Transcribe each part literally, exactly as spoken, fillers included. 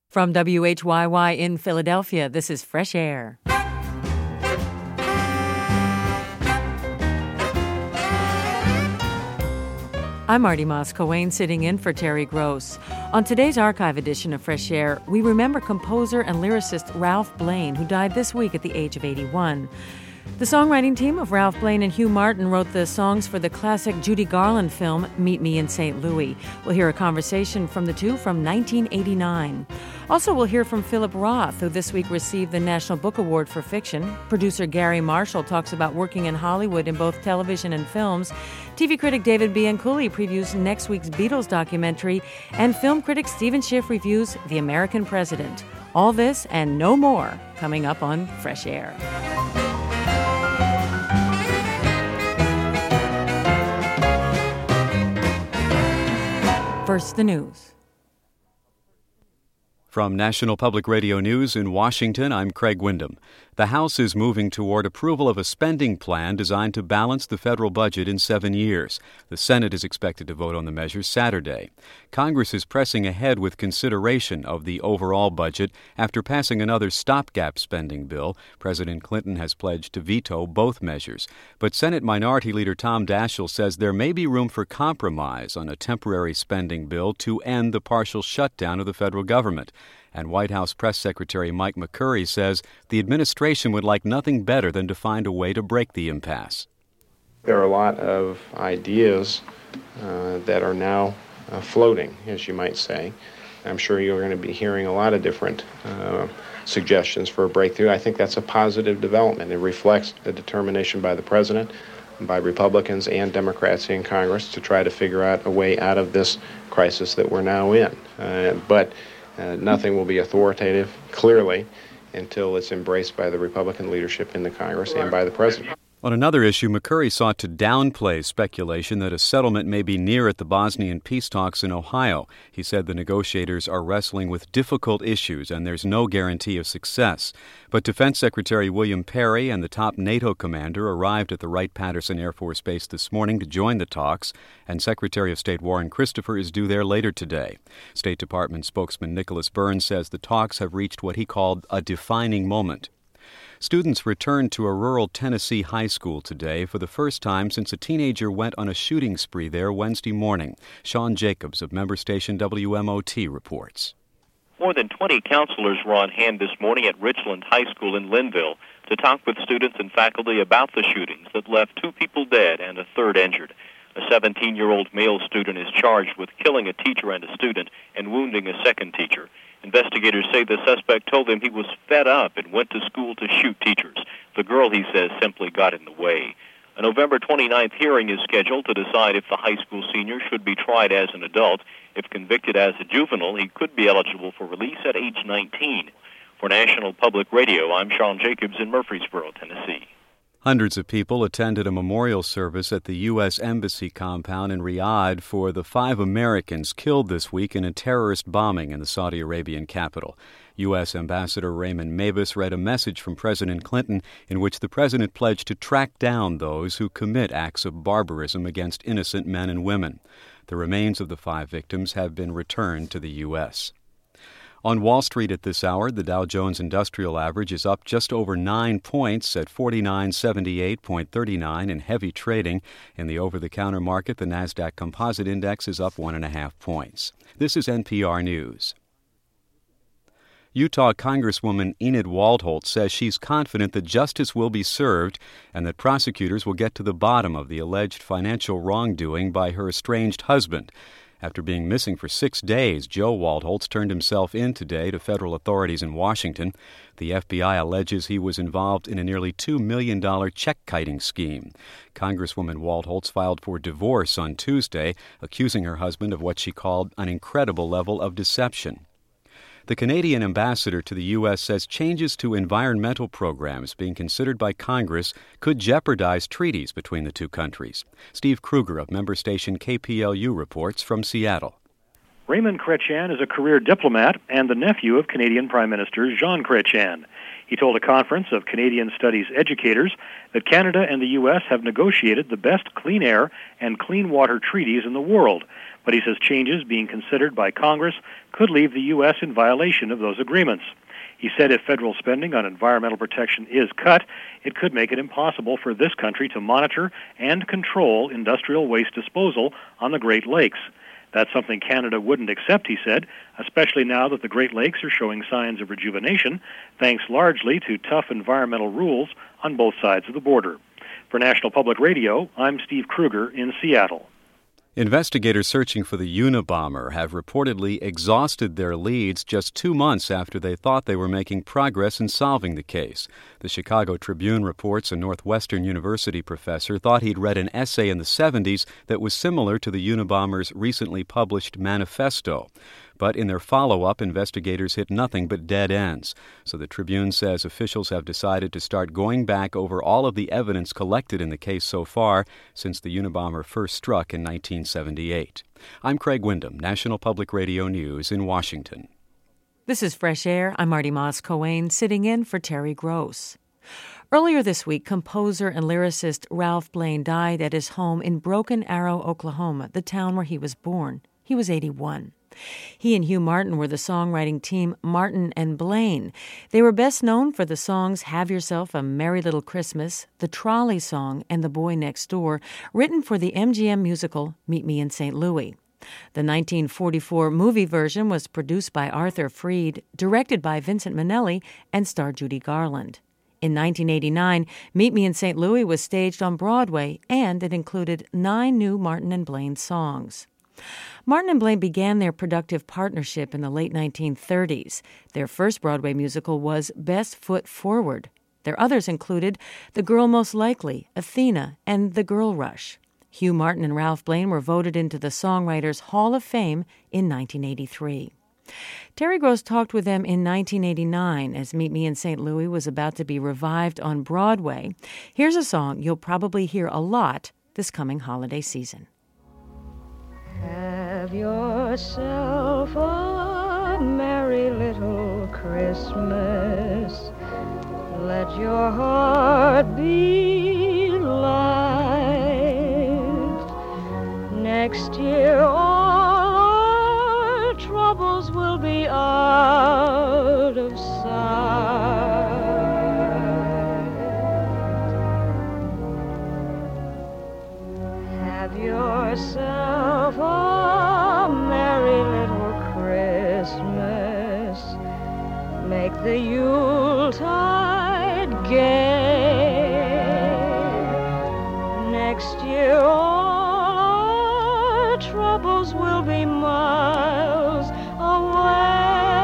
From W H Y Y in Philadelphia, this is Fresh Air. I'm Marty Moss-Coane, sitting in for Terry Gross. On today's archive edition of Fresh Air, we remember composer and lyricist Ralph Blane, who died this week at the age of eighty-one. The songwriting team of Ralph Blane and Hugh Martin wrote the songs for the classic Judy Garland film, Meet Me in Saint Louis. We'll hear a conversation from the two from nineteen eighty-nine. Also, we'll hear from Philip Roth, who this week received the National Book Award for Fiction. Producer Gary Marshall talks about working in Hollywood in both television and films. T V critic David Bianculli previews next week's Beatles documentary. And film critic Stephen Schiff reviews The American President. All this and no more coming up on Fresh Air. First, the news. From National Public Radio News in Washington, I'm Craig Windham. The House is moving toward approval of a spending plan designed to balance the federal budget in seven years. The Senate is expected to vote on the measure Saturday. Congress is pressing ahead with consideration of the overall budget after passing another stopgap spending bill. President Clinton has pledged to veto both measures. But Senate Minority Leader Tom Daschle says there may be room for compromise on a temporary spending bill to end the partial shutdown of the federal government. And White House Press Secretary Mike McCurry says the administration would like nothing better than to find a way to break the impasse. There are a lot of ideas uh, that are now uh, floating, as you might say. I'm sure you're going to be hearing a lot of different uh, suggestions for a breakthrough. I think that's a positive development. It reflects a determination by the president, by Republicans and Democrats in Congress to try to figure out a way out of this crisis that we're now in. Uh, but Uh, nothing will be authoritative, clearly, until it's embraced by the Republican leadership in the Congress and by the president. On another issue, McCurry sought to downplay speculation that a settlement may be near at the Bosnian peace talks in Ohio. He said the negotiators are wrestling with difficult issues and there's no guarantee of success. But Defense Secretary William Perry and the top NATO commander arrived at the Wright-Patterson Air Force Base this morning to join the talks, and Secretary of State Warren Christopher is due there later today. State Department spokesman Nicholas Burns says the talks have reached what he called a defining moment. Students returned to a rural Tennessee high school today for the first time since a teenager went on a shooting spree there Wednesday morning. Sean Jacobs of member station W M O T reports. More than twenty counselors were on hand this morning at Richland High School in Linville to talk with students and faculty about the shootings that left two people dead and a third injured. A seventeen-year-old male student is charged with killing a teacher and a student and wounding a second teacher. Investigators say the suspect told them he was fed up and went to school to shoot teachers. The girl, he says, simply got in the way. A November twenty-ninth hearing is scheduled to decide if the high school senior should be tried as an adult. If convicted as a juvenile, he could be eligible for release at age nineteen. For National Public Radio, I'm Sean Jacobs in Murfreesboro, Tennessee. Hundreds of people attended a memorial service at the U S Embassy compound in Riyadh for the five Americans killed this week in a terrorist bombing in the Saudi Arabian capital. U S Ambassador Raymond Mabus read a message from President Clinton in which the president pledged to track down those who commit acts of barbarism against innocent men and women. The remains of the five victims have been returned to the U S On Wall Street at this hour, the Dow Jones Industrial Average is up just over nine points at forty-nine seventy-eight point three nine in heavy trading. In the over-the-counter market, the Nasdaq Composite Index is up one and a half points. This is N P R News. Utah Congresswoman Enid Waldholtz says she's confident that justice will be served and that prosecutors will get to the bottom of the alleged financial wrongdoing by her estranged husband. After being missing for six days, Joe Waldholtz turned himself in today to federal authorities in Washington. The F B I alleges he was involved in a nearly two million dollars check-kiting scheme. Congresswoman Waldholtz filed for divorce on Tuesday, accusing her husband of what she called an incredible level of deception. The Canadian ambassador to the U S says changes to environmental programs being considered by Congress could jeopardize treaties between the two countries. Steve Kruger of member station K P L U reports from Seattle. Raymond Chrétien is a career diplomat and the nephew of Canadian Prime Minister Jean Chrétien. He told a conference of Canadian Studies educators that Canada and the U S have negotiated the best clean air and clean water treaties in the world, but he says changes being considered by Congress could leave the U S in violation of those agreements. He said if federal spending on environmental protection is cut, it could make it impossible for this country to monitor and control industrial waste disposal on the Great Lakes. That's something Canada wouldn't accept, he said, especially now that the Great Lakes are showing signs of rejuvenation, thanks largely to tough environmental rules on both sides of the border. For National Public Radio, I'm Steve Kruger in Seattle. Investigators searching for the Unabomber have reportedly exhausted their leads just two months after they thought they were making progress in solving the case. The Chicago Tribune reports a Northwestern University professor thought he'd read an essay in the seventies that was similar to the Unabomber's recently published manifesto. But in their follow-up, investigators hit nothing but dead ends. So the Tribune says officials have decided to start going back over all of the evidence collected in the case so far since the Unabomber first struck in nineteen seventy-eight. I'm Craig Windham, National Public Radio News in Washington. This is Fresh Air. I'm Marty Moss-Coane, sitting in for Terry Gross. Earlier this week, composer and lyricist Ralph Blane died at his home in Broken Arrow, Oklahoma, the town where he was born. He was eighty-one. He and Hugh Martin were the songwriting team Martin and Blane. They were best known for the songs Have Yourself a Merry Little Christmas, The Trolley Song, and The Boy Next Door, written for the M G M musical Meet Me in Saint Louis. The nineteen forty-four movie version was produced by Arthur Freed, directed by Vincent Minnelli, and starred Judy Garland. In nineteen eighty-nine, Meet Me in Saint Louis was staged on Broadway, and it included nine new Martin and Blane songs. Martin and Blane began their productive partnership in the late nineteen thirties. Their first Broadway musical was Best Foot Forward. Their others included The Girl Most Likely, Athena, and The Girl Rush. Hugh Martin and Ralph Blane were voted into the Songwriters Hall of Fame in nineteen eighty-three. Terry Gross talked with them in nineteen eighty-nine as Meet Me in Saint Louis was about to be revived on Broadway. Here's a song you'll probably hear a lot this coming holiday season. Have yourself a merry little Christmas. Let your heart be light. Next year all our troubles will be out of sight. Have yourself a merry little Christmas. Make the Yuletide gay. Next year all our troubles will be miles away.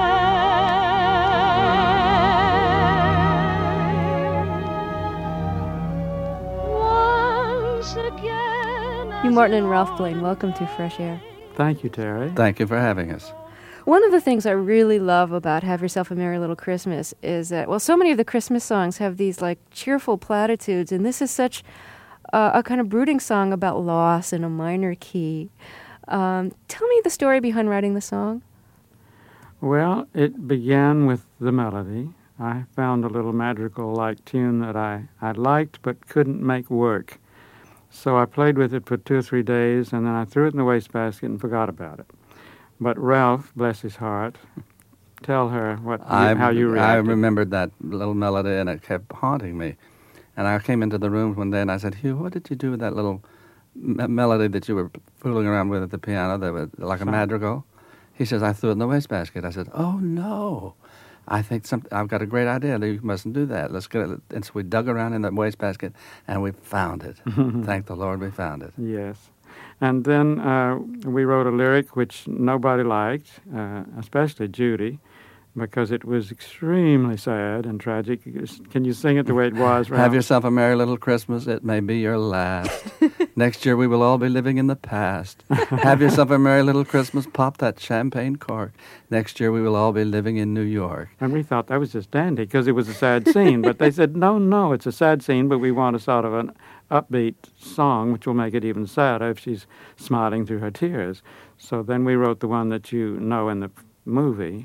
Once again. Hugh Martin and Ralph Blane, welcome to Fresh Air. Thank you, Terry. Thank you for having us. One of the things I really love about Have Yourself a Merry Little Christmas is that, well, so many of the Christmas songs have these, like, cheerful platitudes, and this is such uh, a kind of brooding song about loss in a minor key. Um, tell me the story behind writing the song. Well, it began with the melody. I found a little madrigal-like tune that I, I liked but couldn't make work. So I played with it for two or three days, and then I threw it in the wastebasket and forgot about it. But Ralph, bless his heart, tell her what you, how you reacted. I remembered that little melody, and it kept haunting me. And I came into the room one day, and I said, Hugh, what did you do with that little m- melody that you were fooling around with at the piano, that was like a madrigal? He says, I threw it in the wastebasket. I said, oh, no. I think some, I've got a great idea. You mustn't do that. Let's get it. And so we dug around in the wastebasket, and we found it. Thank the Lord we found it. Yes. And then uh, we wrote a lyric which nobody liked, uh, especially Judy, because it was extremely sad and tragic. Can you sing it the way it was, Ralph? Have yourself a merry little Christmas. It may be your last. Next year we will all be living in the past. Have yourself a merry little Christmas. Pop that champagne cork. Next year we will all be living in New York. And we thought that was just dandy because it was a sad scene. But they said, no, no, it's a sad scene, but we want a sort of an upbeat song, which will make it even sadder if she's smiling through her tears. So then we wrote the one that you know in the movie.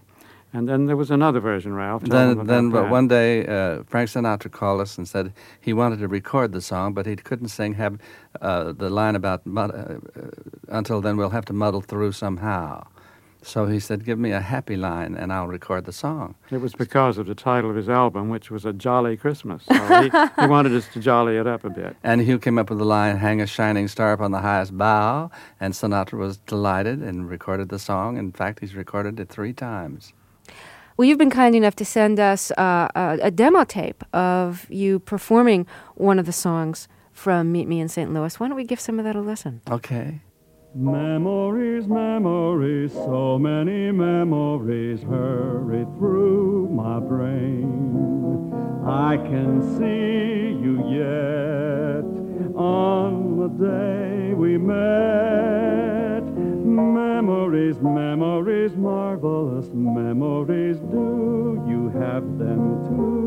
And then there was another version, Ralph. Tell them Then, then about but that. one day, uh, Frank Sinatra called us and said he wanted to record the song, but he couldn't sing have uh, the line about mud- uh, uh, until then we'll have to muddle through somehow. So he said, give me a happy line and I'll record the song. It was because of the title of his album, which was A Jolly Christmas. So he, he wanted us to jolly it up a bit. And Hugh came up with the line, hang a shining star upon the highest bough, and Sinatra was delighted and recorded the song. In fact, he's recorded it three times. Well, you've been kind enough to send us uh, a, a demo tape of you performing one of the songs from Meet Me in Saint Louis. Why don't we give some of that a listen? Okay. Memories, memories, so many memories hurry through my brain. I can see you yet on the day we met. Memories, memories, marvelous memories, do you have them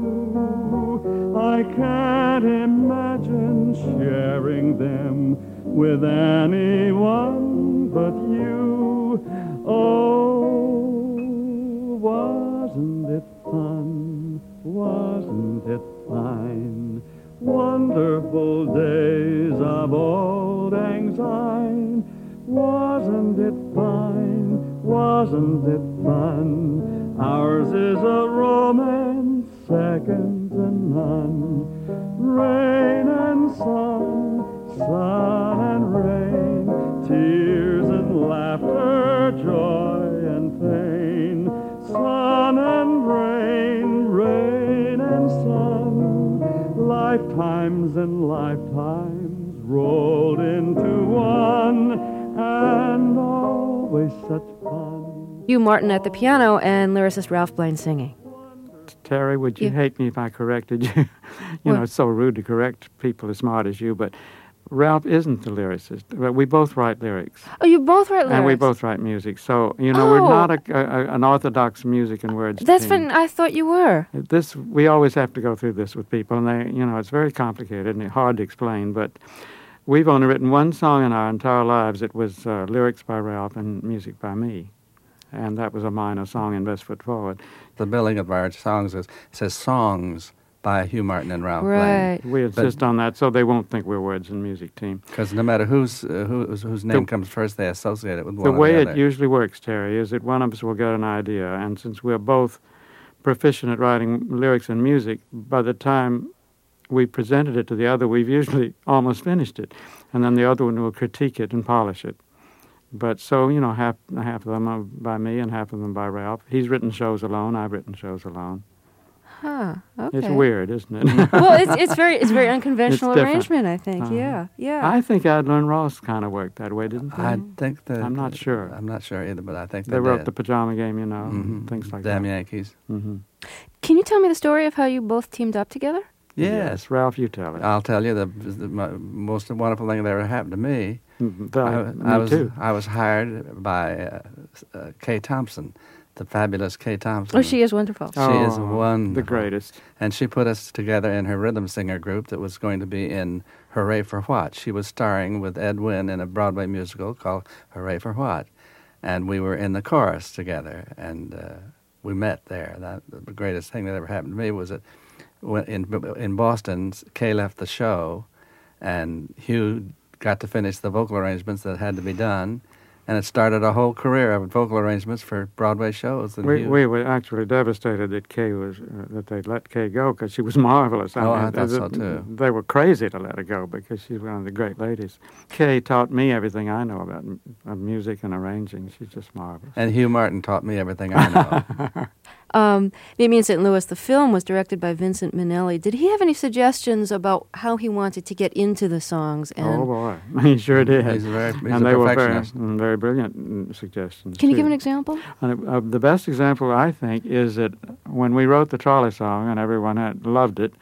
too? I can't imagine sharing them with anyone but you. Oh, wasn't it fun? Wasn't it fine? Wonderful days of old Lang Syne. Wasn't it fine? Wasn't it fun? Ours is a romance second to none. Rain and sun, sun and rain, tears and laughter, joy and pain. Sun and rain, rain and sun, lifetimes and lifetimes rolled into one, and always such fun. Hugh Martin at the piano and lyricist Ralph Blane singing. Terry, would you Yeah. hate me if I corrected you? you What? know, it's so rude to correct people as smart as you, but Ralph isn't the lyricist. But we both write lyrics. Oh, you both write lyrics? And we both write music. So, you know, we're Oh. not a, a, an orthodox music and words That's team. fun. I thought you were. This, we always have to go through this with people, and they, you know, it's very complicated and hard to explain, but we've only written one song in our entire lives. It was uh, lyrics by Ralph and music by me. And that was a minor song in Best Foot Forward. The billing of our songs is, says songs by Hugh Martin and Ralph Right. Blane. We insist on that so they won't think we're words and music team. Because no matter whose, uh, whose, whose name The- comes first, they associate it with one The or way the it other. usually works, Terry, is that one of us will get an idea, and since we're both proficient at writing lyrics and music, by the time we presented it to the other, we've usually almost finished it, and then the other one will critique it and polish it. But so, you know, half half of them are by me and half of them by Ralph. He's written shows alone. I've written shows alone. Huh. Okay. It's weird, isn't it? Well, it's it's very it's very unconventional It's different. arrangement. I think. Uh-huh. Yeah. Yeah. I think Adler and Ross kind of worked that way, didn't they? I think that... I'm not sure. I'm not sure either, but I think They they wrote did. the Pajama Game, you know, Mhm. and things like Damn that. Yankees. Mm-hmm. Can you tell me the story of how you both teamed up together? Yes. Ralph, you tell it. I'll tell you the, the mo- most wonderful thing that ever happened to me. Mm, the- I, me I was too. I was hired by uh, uh, Kay Thompson, the fabulous Kay Thompson. Oh, she is wonderful. She is Oh, wonderful. the greatest. And she put us together in her rhythm singer group that was going to be in Hooray for What. She was starring with Ed Wynn in a Broadway musical called Hooray for What. And we were in the chorus together, and uh, we met there. That, the greatest thing that ever happened to me was that when in, in Boston, Kay left the show, and Hugh got to finish the vocal arrangements that had to be done. And it started a whole career of vocal arrangements for Broadway shows. And We, Hugh- we were actually devastated that Kay was uh, that they let Kay go because she was marvelous. Oh, I mean, thought th- so, too. They were crazy to let her go because she's one of the great ladies. Kay taught me everything I know about m- uh, music and arranging. She's just marvelous. And Hugh Martin taught me everything I know. Um, Meet Me in Saint Louis, the film, was directed by Vincent Minnelli. Did he have any suggestions about how he wanted to get into the songs? And Oh boy, he sure did. He's very- he's and a they were very, perfectionist. mm, very brilliant mm, suggestions. Can you too. give an example? And uh, the best example, I think, is that when we wrote the trolley song and everyone had loved it,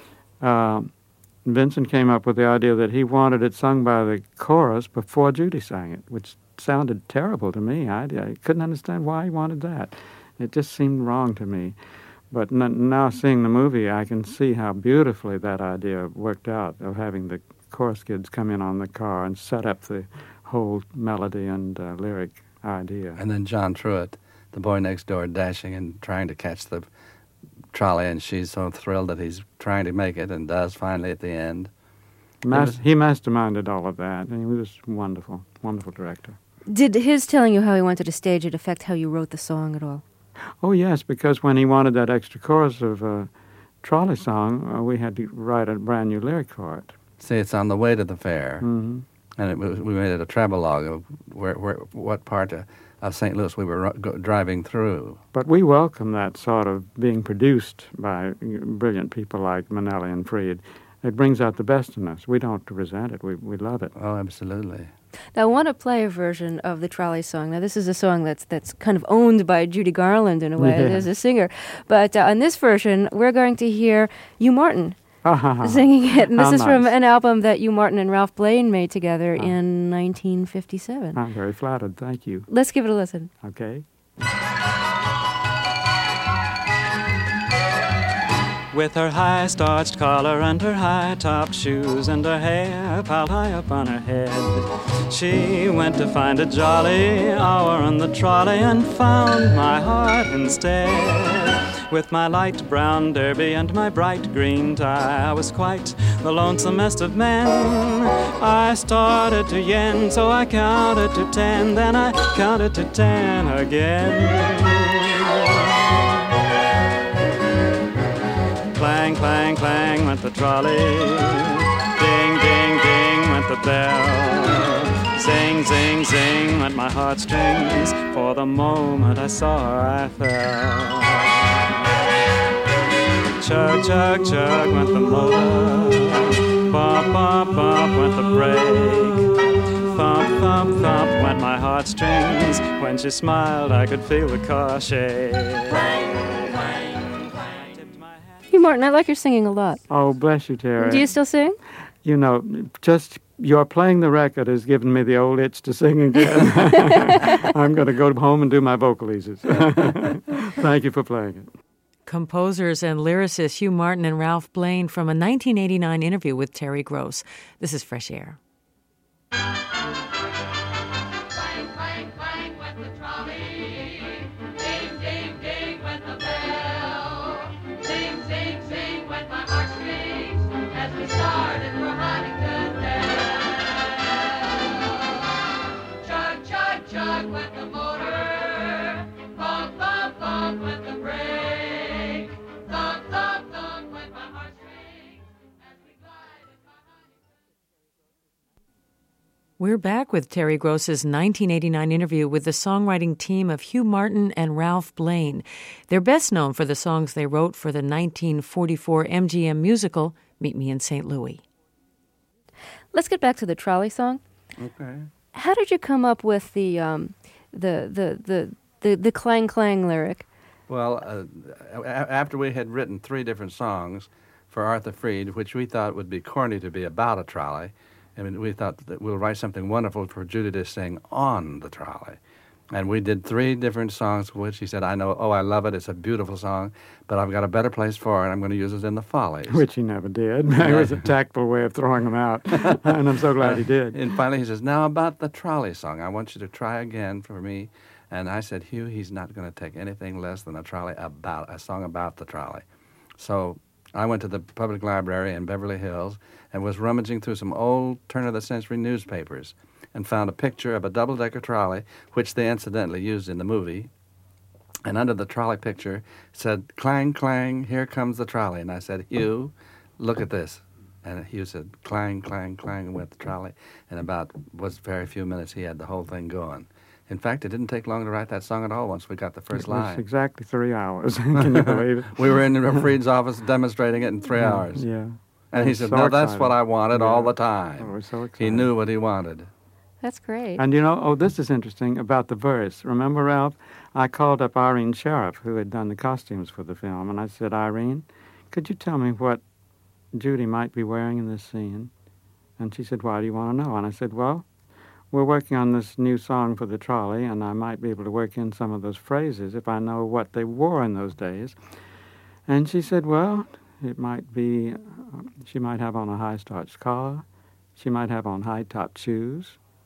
um, Vincent came up with the idea that he wanted it sung by the chorus before Judy sang it, which sounded terrible to me. I, I couldn't understand why he wanted that. It just seemed wrong to me. But n- now seeing the movie, I can see how beautifully that idea worked out of having the chorus kids come in on the car and set up the whole melody and uh, lyric idea. And then John Truitt, the the boy next door dashing and trying to catch the trolley, and she's so thrilled that he's trying to make it and does finally at the end. Mas- was, he masterminded all of that, and he was wonderful, wonderful director. Did his telling you how he wanted to stage it affect how you wrote the song at all? Oh, yes, because when he wanted that extra chorus of a uh, trolley song, uh, we had to write a brand new lyric for it. See, it's on the way to the fair, mm-hmm. and it was, we made it a travelogue of where, where, what part of, of Saint Louis we were go, driving through. But we welcome that sort of being produced by brilliant people like Minnelli and Fried. It brings out the best in us. We don't resent it. We we love it. Oh, absolutely. Now, I want to play a version of the trolley song. Now, this is a song that's that's kind of owned by Judy Garland in a way yeah. as a singer. But uh, on this version, we're going to hear Hugh Martin uh-huh. singing it. And this How is nice. from an album that Hugh Martin and Ralph Blaine made together uh. in nineteen fifty-seven. I'm very flattered. Thank you. Let's give it a listen. Okay. With her high starched collar and her high-topped shoes and her hair piled high up on her head, she went to find a jolly hour on the trolley and found my heart instead. With my light brown derby and my bright green tie, I was quite the lonesomest of men. I started to yen, so I counted to ten, then I counted to ten again. Clang, clang, clang went the trolley. Ding, ding, ding went the bell. Zing, zing, zing went my heartstrings. For the moment I saw her, I fell. Chug, chug, chug went the motor. Bump, bump, bump went the brake. Thump, thump, thump went my heartstrings. When she smiled, I could feel the car shake. Hugh Martin, I like your singing a lot. Oh, bless you, Terry. Do you still sing? You know, just your playing the record has given me the old itch to sing again. I'm going to go home and do my vocalises. Thank you for playing it. Composers and lyricists Hugh Martin and Ralph Blaine from a nineteen eighty-nine interview with Terry Gross. This is Fresh Air. We're back with Terry Gross's nineteen eighty-nine interview with the songwriting team of Hugh Martin and Ralph Blaine. They're best known for the songs they wrote for the nineteen forty-four M G M musical, Meet Me in Saint Louis. Let's get back to the trolley song. Okay. How did you come up with the um, the, the, the, the, the clang clang lyric? Well, uh, after we had written three different songs for Arthur Freed, which we thought would be corny to be about a trolley, I mean, we thought that we'll write something wonderful for Judy to sing on the trolley. And we did three different songs, which he said, I know, oh, I love it, it's a beautiful song, but I've got a better place for it, I'm going to use it in the Follies. Which he never did. It was a tactful way of throwing them out, and I'm so glad he did. And finally he says, now about the trolley song, I want you to try again for me. And I said, Hugh, he's not going to take anything less than a trolley about, a song about the trolley. So I went to the public library in Beverly Hills and was rummaging through some old turn-of-the-century newspapers and found a picture of a double-decker trolley, which they incidentally used in the movie. And under the trolley picture said, clang, clang, here comes the trolley. And I said, Hugh, look at this. And Hugh said, clang, clang, clang, with the trolley. And about was very few minutes, he had the whole thing going. In fact, it didn't take long to write that song at all once we got the first it was line. Exactly three hours. Can you believe it? We were in Freed's office demonstrating it in three yeah, hours. Yeah. And he said, so no, that's what I wanted yeah. all the time. I was so excited. He knew what he wanted. That's great. And you know, oh, this is interesting about the verse. Remember, Ralph? I called up Irene Sheriff, who had done the costumes for the film, and I said, Irene, could you tell me what Judy might be wearing in this scene? And she said, why do you want to know? And I said, well, we're working on this new song for the trolley, and I might be able to work in some of those phrases if I know what they wore in those days. And she said, well, it might be, uh, she might have on a high-starched collar. She might have on high-topped shoes.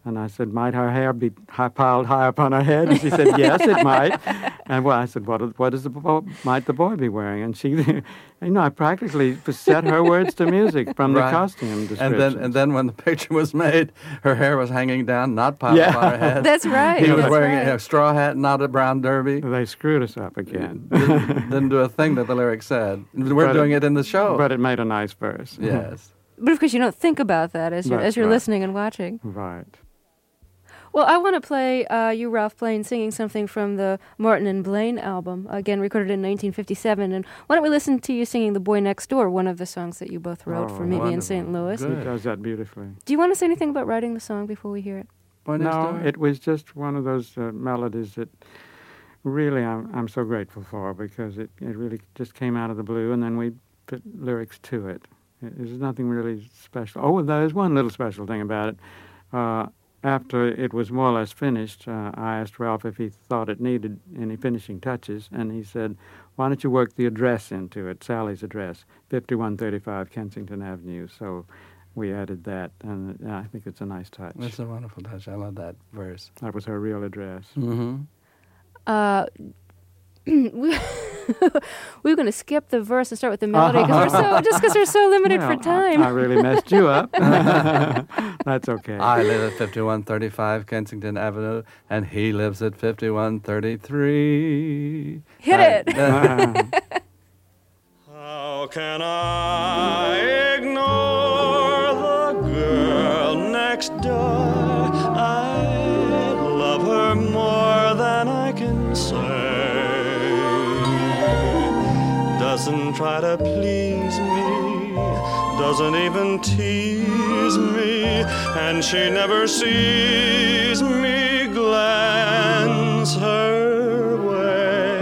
And I said, might her hair be high, piled high upon her head? And she said, yes, it might. And well, I said, what, what is the bo- might the boy be wearing? And she, you know, I practically set her words to music from right. the costume descriptions. And then, and then when the picture was made, her hair was hanging down, not piled yeah. upon her head. That's right. He was That's wearing right. a straw hat, not a brown derby. They screwed us up again. didn't, didn't do a thing that the lyric said. We're but doing it, it in the show. But it made a nice verse. Yes. But of course, you don't think about that as you're, That's as you're right. listening and watching. Right. Well, I want to play uh, you, Ralph Blaine, singing something from the Martin and Blaine album, again recorded in nineteen fifty-seven. And why don't we listen to you singing The Boy Next Door, one of the songs that you both wrote Oh, for Meet Me in wonderful. Saint Louis. Good. He does that beautifully. Do you want to say anything about writing the song before we hear it? Boy Next No, Door? it was just one of those uh, melodies that really I'm, I'm so grateful for, because it, it really just came out of the blue, and then we put lyrics to it. it there's nothing really special. Oh, there's one little special thing about it. Uh, after it was more or less finished, uh, I asked Ralph if he thought it needed any finishing touches, and he said, why don't you work the address into it, Sally's address, fifty-one thirty-five Kensington Avenue. So we added that, and uh, I think it's a nice touch. It's a wonderful touch. I love that verse. That was her real address. Mm-hmm. Uh, we, we were going to skip the verse and start with the melody because we're so just because we're so limited Well, for time. I, I really messed you up. That's okay. I live at fifty-one thirty-five Kensington Avenue, and he lives at fifty-one thirty-three. Hit That- it. that- How can I ignore the girl next door? I love her more than I can say. Doesn't try to please me, doesn't even tease me, and she never sees me glance her way.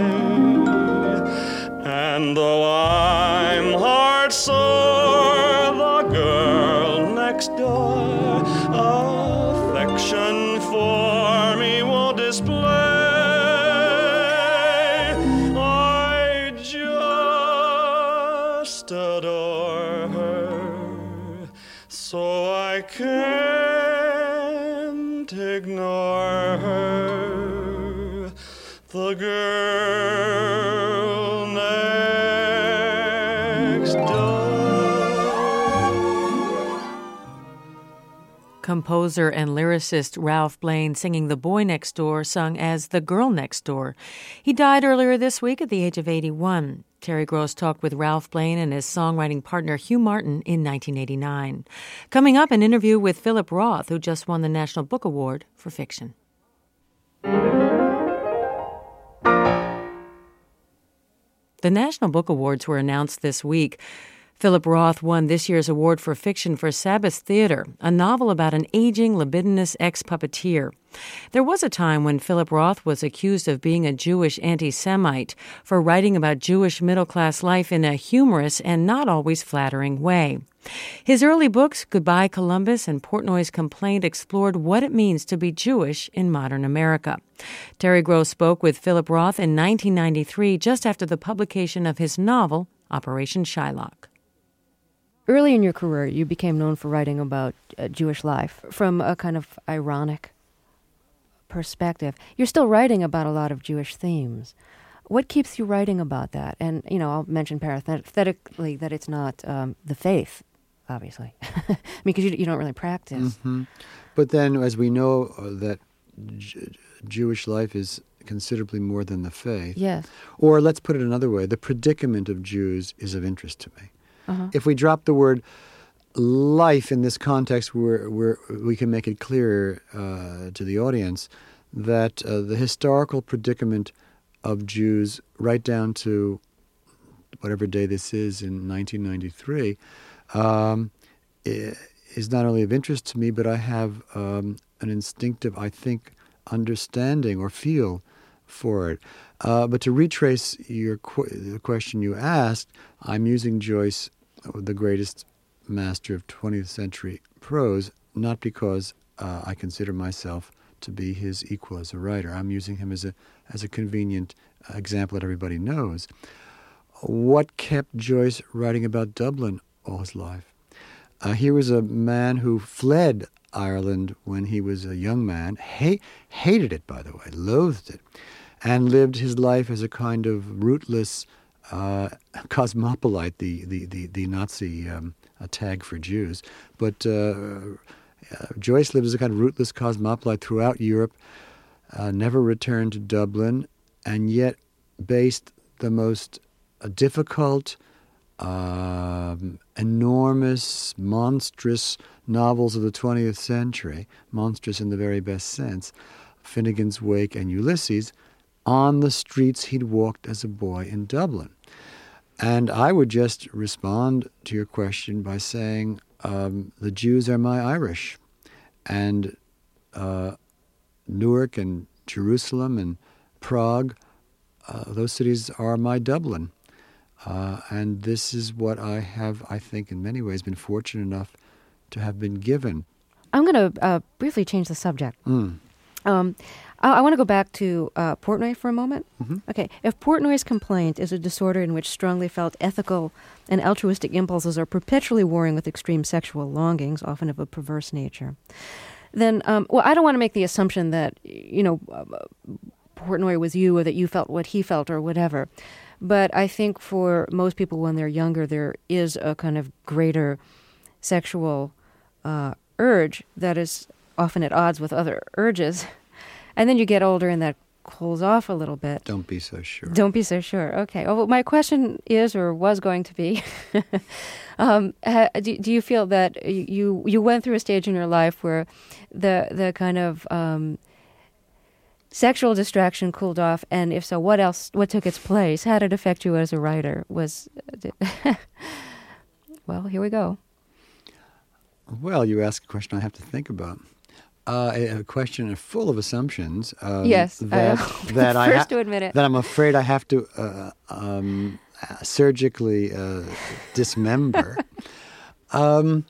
And though I'm heart sore, the girl next door affection for me won't display. I just adore her, so I can't ignore her. The girl next door. Composer and lyricist Ralph Blaine singing The Boy Next Door, sung as The Girl Next Door. He died earlier this week at the age of eighty-one. Terry Gross talked with Ralph Blaine and his songwriting partner Hugh Martin in nineteen eighty-nine. Coming up, an interview with Philip Roth, who just won the National Book Award for fiction. The National Book Awards were announced this week. Philip Roth won this year's award for fiction for Sabbath Theater, a novel about an aging, libidinous ex-puppeteer. There was a time when Philip Roth was accused of being a Jewish anti-Semite for writing about Jewish middle-class life in a humorous and not always flattering way. His early books, Goodbye Columbus and Portnoy's Complaint, explored what it means to be Jewish in modern America. Terry Gross spoke with Philip Roth in nineteen ninety-three, just after the publication of his novel, Operation Shylock. Early in your career, you became known for writing about uh, Jewish life from a kind of ironic perspective. You're still writing about a lot of Jewish themes. What keeps you writing about that? And, you know, I'll mention parenthetically that it's not um, the faith, obviously. I mean, because you, you don't really practice. Mm-hmm. But then, as we know, uh, that J- Jewish life is considerably more than the faith. Yes. Or let's put it another way, the predicament of Jews is of interest to me. Uh-huh. If we drop the word life in this context, where where we can make it clearer uh, to the audience that uh, the historical predicament of Jews, right down to whatever day this is in nineteen ninety-three, um, is not only of interest to me, but I have um, an instinctive, I think, understanding or feel for it. Uh, but to retrace your qu- the question you asked, I'm using Joyce, the greatest master of twentieth century prose, not because uh, I consider myself to be his equal as a writer. I'm using him as a as a convenient example that everybody knows. What kept Joyce writing about Dublin all his life? Uh, here was a man who fled Ireland when he was a young man, ha- hated it, by the way, loathed it, and lived his life as a kind of rootless uh, cosmopolite, the, the, the, the Nazi um, a tag for Jews. But uh, uh, Joyce lived as a kind of rootless cosmopolite throughout Europe, uh, never returned to Dublin, and yet based the most uh, difficult, um, enormous, monstrous novels of the twentieth century, monstrous in the very best sense, Finnegan's Wake and Ulysses, on the streets he'd walked as a boy in Dublin. And I would just respond to your question by saying um, the Jews are my Irish, and uh, Newark and Jerusalem and Prague, uh, those cities are my Dublin. Uh, and this is what I have, I think, in many ways been fortunate enough to have been given. I'm going to uh, briefly change the subject. Mm. Um, I, I want to go back to uh, Portnoy for a moment. Mm-hmm. Okay, if Portnoy's complaint is a disorder in which strongly felt ethical and altruistic impulses are perpetually warring with extreme sexual longings, often of a perverse nature, then, um, well, I don't want to make the assumption that, you know, uh, Portnoy was you or that you felt what he felt or whatever. But I think for most people when they're younger, there is a kind of greater sexual uh, urge that is often at odds with other urges. And then you get older and that cools off a little bit. Don't be so sure. Don't be so sure. Okay. Well, my question is, or was going to be, um, ha, do, do you feel that you you went through a stage in your life where the the kind of um, sexual distraction cooled off, and if so, what else? What took its place? How did it affect you as a writer? Was well, here we go. Well, you ask a question I have to think about. Uh, a, a question full of assumptions. Um, yes, that I that I first ha- to admit it. That I'm afraid I have to uh, um, surgically uh, dismember. um,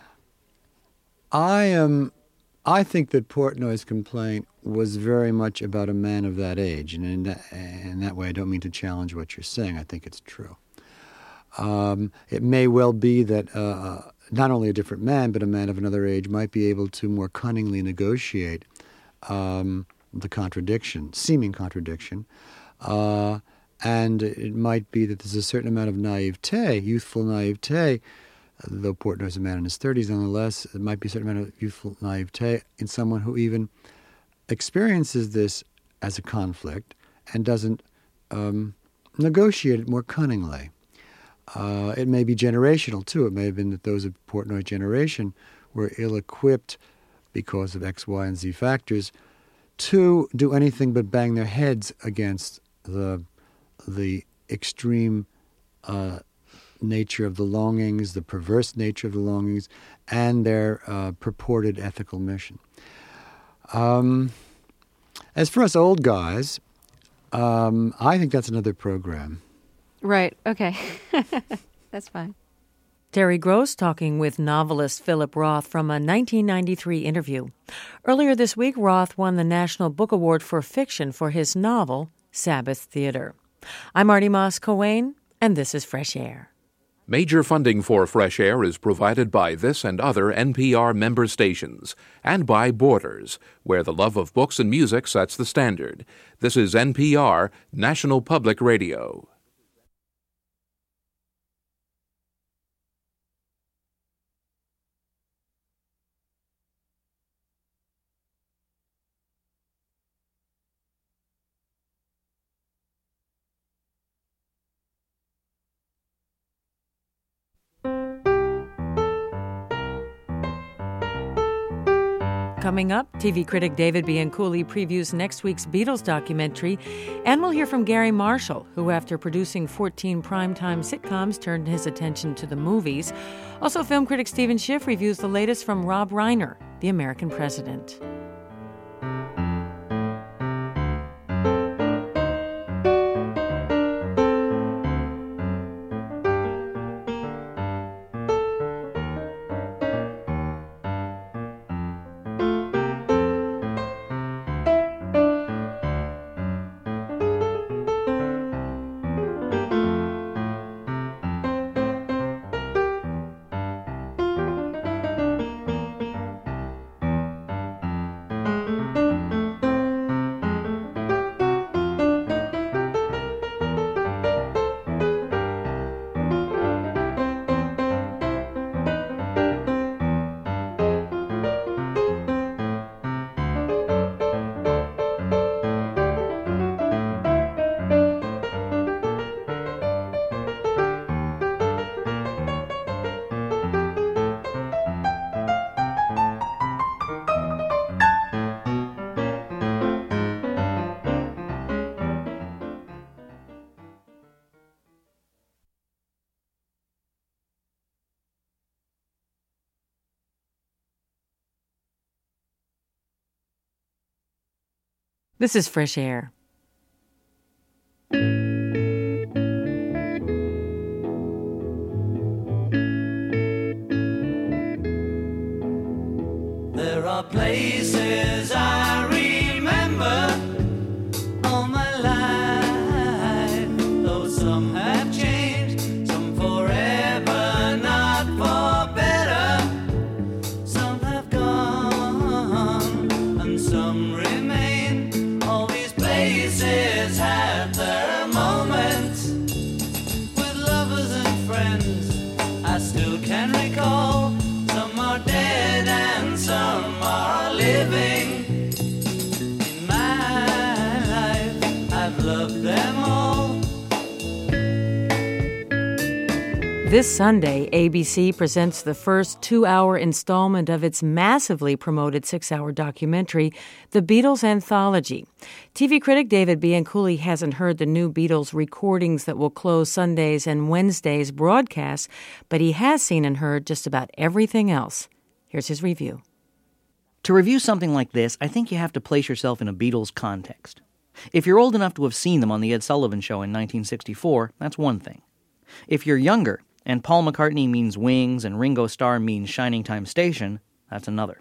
I am. I think that Portnoy's complaint was very much about a man of that age, and in that, in that way, I don't mean to challenge what you're saying. I think it's true. Um, it may well be that uh, not only a different man, but a man of another age might be able to more cunningly negotiate um, the contradiction, seeming contradiction. Uh, and it might be that there's a certain amount of naivete, youthful naivete, though Portnoy's a man in his thirties, nonetheless, it might be a certain amount of youthful naivete in someone who even experiences this as a conflict and doesn't um, negotiate it more cunningly. Uh, it may be generational, too. It may have been that those of Portnoy's generation were ill-equipped because of X, Y, and Z factors to do anything but bang their heads against the the extreme uh, nature of the longings, the perverse nature of the longings, and their uh, purported ethical mission. Um, as for us old guys, um, I think that's another program. Right. Okay. That's fine. Terry Gross talking with novelist Philip Roth from a nineteen ninety-three interview. Earlier this week, Roth won the National Book Award for Fiction for his novel, Sabbath Theater. I'm Marty Moss-Coane, and this is Fresh Air. Major funding for Fresh Air is provided by this and other N P R member stations, and by Borders, where the love of books and music sets the standard. This is N P R, National Public Radio. Coming up, T V critic David Bianculli previews next week's Beatles documentary, and we'll hear from Gary Marshall, who after producing fourteen primetime sitcoms turned his attention to the movies. Also, film critic Stephen Schiff reviews the latest from Rob Reiner, The American President. This is Fresh Air. There are places I remember all my life, though some have changed, some forever, not for better. Some have gone and some remain. All these places have their moments with lovers and friends I still can recall. Some are dead and some are living. In my life, I've loved them all. This Sunday, A B C presents the first two-hour installment of its massively promoted six-hour documentary, The Beatles Anthology. T V critic David Bianculli hasn't heard the new Beatles recordings that will close Sundays and Wednesdays' broadcasts, but he has seen and heard just about everything else. Here's his review. To review something like this, I think you have to place yourself in a Beatles context. If you're old enough to have seen them on The Ed Sullivan Show in nineteen sixty-four, that's one thing. If you're younger, and Paul McCartney means Wings and Ringo Starr means Shining Time Station, that's another.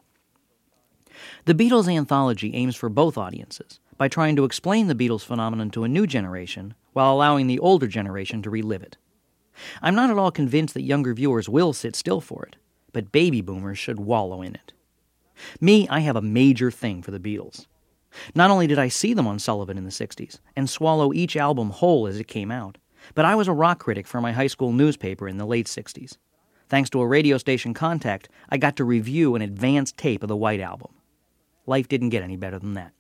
The Beatles Anthology aims for both audiences by trying to explain the Beatles phenomenon to a new generation while allowing the older generation to relive it. I'm not at all convinced that younger viewers will sit still for it, but baby boomers should wallow in it. Me, I have a major thing for the Beatles. Not only did I see them on Sullivan in the sixties and swallow each album whole as it came out, but I was a rock critic for my high school newspaper in the late sixties. Thanks to a radio station contact, I got to review an advanced tape of the White Album. Life didn't get any better than that.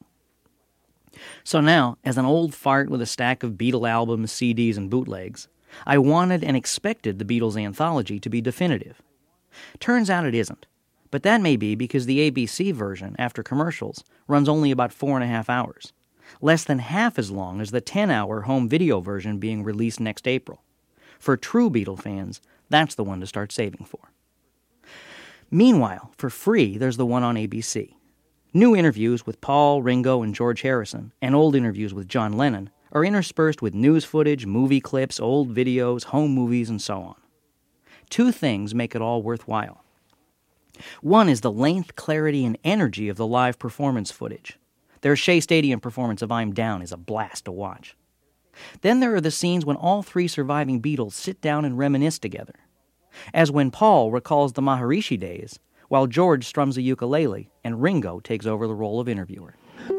So now, as an old fart with a stack of Beatle albums, C Ds, and bootlegs, I wanted and expected the Beatles Anthology to be definitive. Turns out it isn't, but that may be because the A B C version, after commercials, runs only about four and a half hours. Less than half as long as the ten-hour home video version being released next April. For true Beatle fans, that's the one to start saving for. Meanwhile, for free, there's the one on A B C. New interviews with Paul, Ringo, and George Harrison, and old interviews with John Lennon, are interspersed with news footage, movie clips, old videos, home movies, and so on. Two things make it all worthwhile. One is the length, clarity, and energy of the live performance footage. Their Shea Stadium performance of I'm Down is a blast to watch. Then there are the scenes when all three surviving Beatles sit down and reminisce together. As when Paul recalls the Maharishi days, while George strums a ukulele and Ringo takes over the role of interviewer.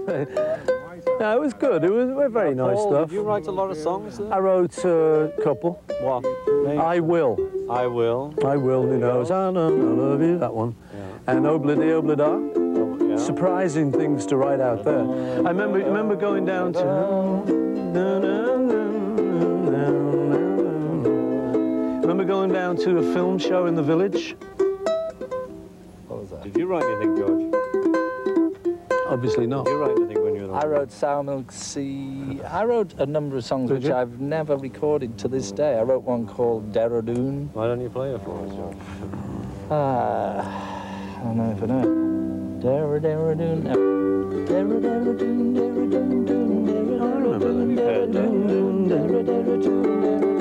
No, it was good. It was very nice Paul, stuff. Did you write a lot of songs there? I wrote a couple. What? I Will. I Will. I Will, who knows? I know, I love you, that one. Yeah. And Oblida Oblida. Oh, yeah. Surprising things to write out there. I remember remember going down to... Remember going down to a film show in the village? What was that? Did you write anything, George? Obviously not. Did you write anything when you were there? I wrote Sour Milk Sea. I wrote a number of songs Did which you? I've never recorded to this day. I wrote one called Dehradun. Why don't you play it for us, George? Uh, I don't know if I know it. Dehra, Dehradun. Dehra, Dehradun, Dehradun, Dun, Dehradun, Dehradun, Dehra, Dehradun,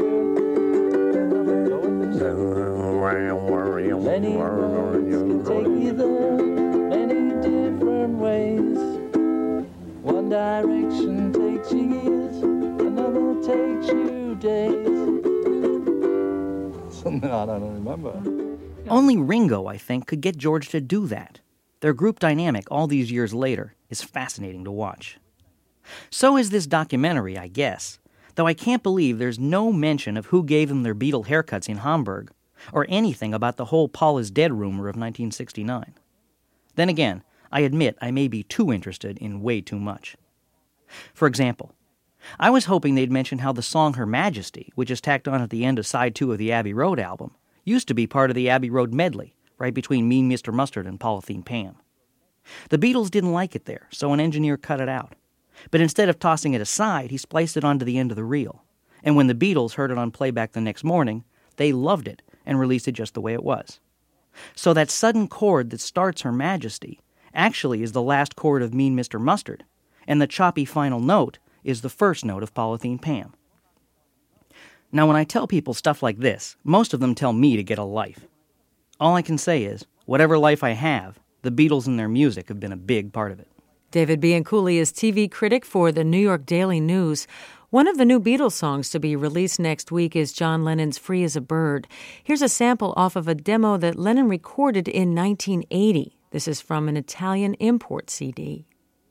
Many roads can take you there, many different ways. One direction takes you years, another takes you days. Something I don't remember. Only Ringo, I think, could get George to do that. Their group dynamic all these years later is fascinating to watch. So is this documentary, I guess, though I can't believe there's no mention of who gave them their Beatle haircuts in Hamburg, or anything about the whole Paul is dead rumor of nineteen sixty-nine. Then again, I admit I may be too interested in way too much. For example, I was hoping they'd mention how the song Her Majesty, which is tacked on at the end of side two of the Abbey Road album, used to be part of the Abbey Road medley, right between Mean Mister Mustard and Polythene Pam. The Beatles didn't like it there, so an engineer cut it out. But instead of tossing it aside, he spliced it onto the end of the reel. And when the Beatles heard it on playback the next morning, they loved it and released it just the way it was. So that sudden chord that starts Her Majesty actually is the last chord of Mean Mister Mustard, and the choppy final note is the first note of Polythene Pam. Now, when I tell people stuff like this, most of them tell me to get a life. All I can say is, whatever life I have, the Beatles and their music have been a big part of it. David Bianculli is T V critic for the New York Daily News. One of the new Beatles songs to be released next week is John Lennon's Free as a Bird. Here's a sample off of a demo that Lennon recorded in nineteen eighty. This is from an Italian import C D.